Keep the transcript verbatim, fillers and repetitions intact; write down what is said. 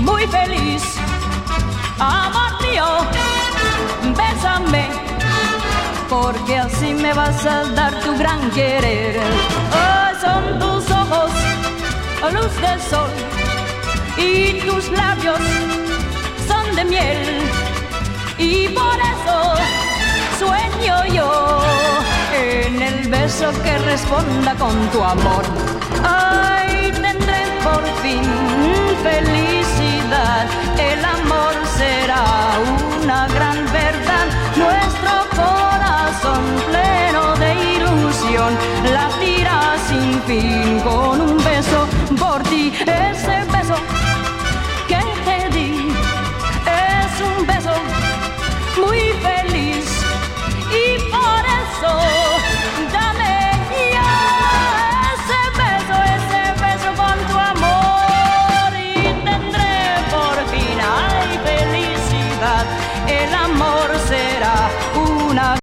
muy feliz. Amor mío, bésame, porque así me vas a dar tu gran querer. Oh, son tus ojos, luz del sol, y tus labios son de miel, y por eso sueño yo en el beso que responda con tu amor. Ay, ten